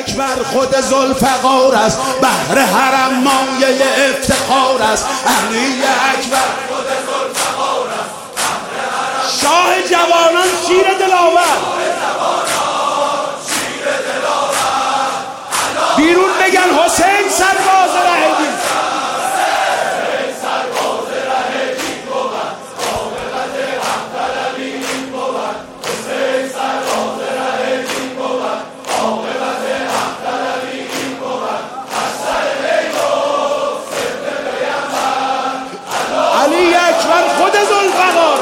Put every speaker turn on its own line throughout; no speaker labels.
اکبر خود ذوالفقار است، بهر حرم مایه افتخار است. علی اکبر خود ذوالفقار است، شاه جوانان شیر دلاور. بیرون بگن حسین سرباز ره دین. علی اکبر خود ذوالفقار،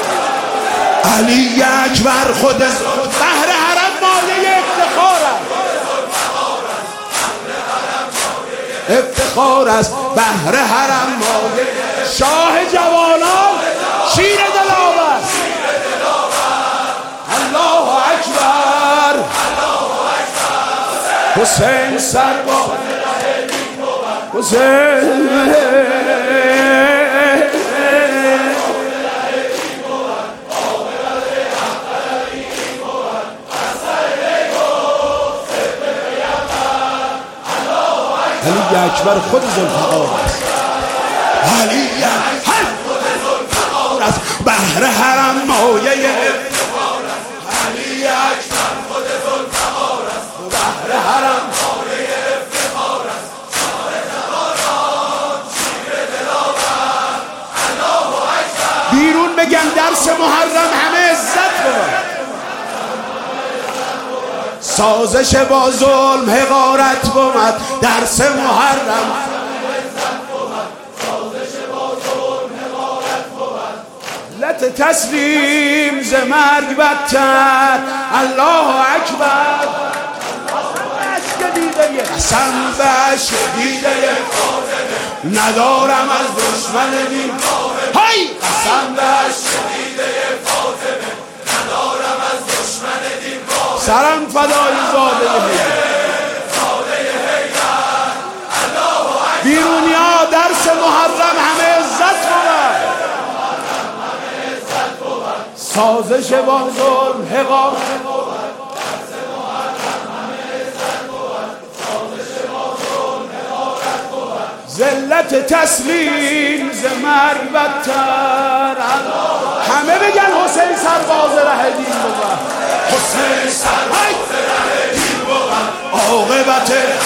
علی اکبر خود بهر حرم مایه افتخار است، افتخار است بهر حرم مایه. شاه جوانان شیر دلاور. الله اکبر حسین سرباز حسین. علی اکبر خود ذوالفقار است، علی اکبر خود ذوالفقار است، بهر حرم مایه افتخار است. علی اکبر خود ذوالفقار است، بهر حرم مایه افتخار است. شاه جوانان شیر دلاور. الله اکبر. بیرون بگن درس محرم همه عزت بود. سازش با ظلم حقارت بود، درس محرم لت تسلیم ز مرگ بدتر. الله اکبر. قسم به اشک دیده فاطمه، ندارم از دشمن دین. های قسم به اشک دیده فاطمه، ندارم از دشمن دین. سرم فدای زاده حیدر. بیرونیا درس محرم همه عزت بود. سازش با ظلم حقار. ذلت تسلیم ز مرگ بدتر. همه بگن حسین سرباز ره دین بود. حسین سرباز ره دین بود. عاقبت